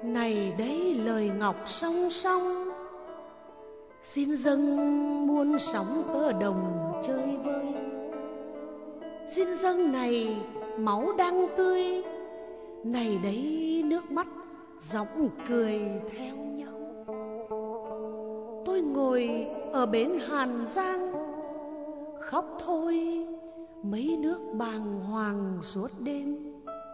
Này đấy lời ngọc song song, xin dâng muôn sóng tơ đồng chơi vơi. Xin dâng này máu đang tươi, này đấy nước mắt giọng cười theo nhau. Tôi ngồi ở bến Hàn Giang, khóc thôi mấy nước bàng hoàng suốt đêm.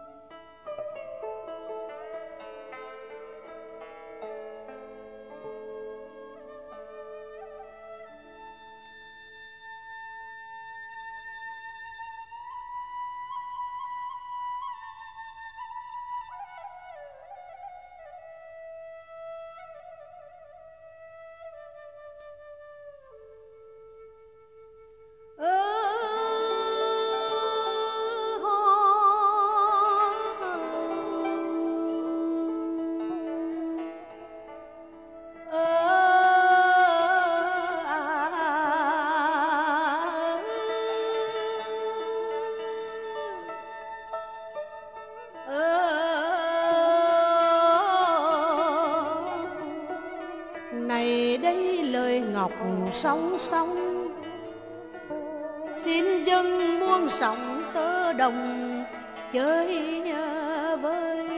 Này đây lời ngọc song song, xin dâng muôn sóng tơ đồng chơi với.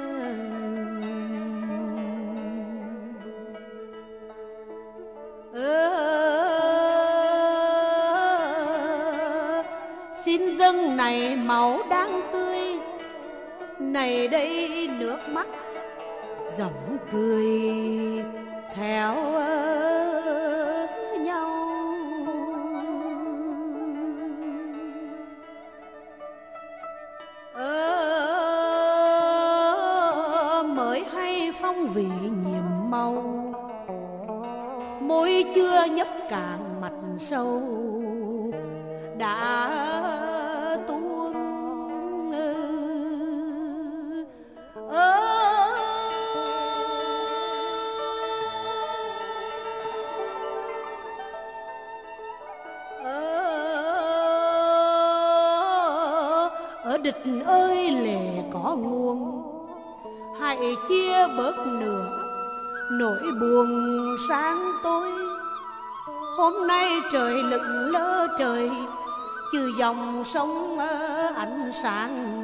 Xin dâng này máu đang tươi, này đây nước mắt giọng cười theo nhau. Mới hay phong vị nhiệm màu, môi chưa nhấp cạn mặt sâu đã tuôn. Ở địch ơi lệ có nguồn, hãy chia bớt nửa nỗi buồn sáng tối. Hôm nay trời lững lơ trời, trừ dòng sông ánh sáng.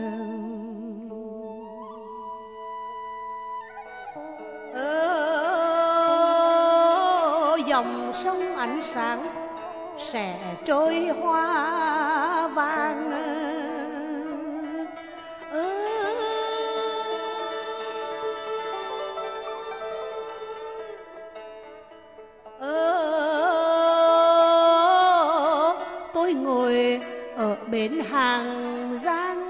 Dòng sông ánh sáng sẽ trôi hoa vàng. Tôi ngồi ở bến Hàng Giang,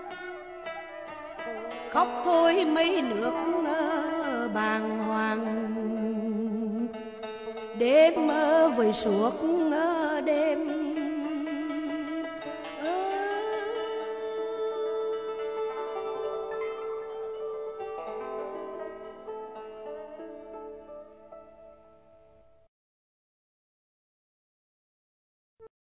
khóc thôi mấy nước bàng hoàng. Đêm với suốt đêm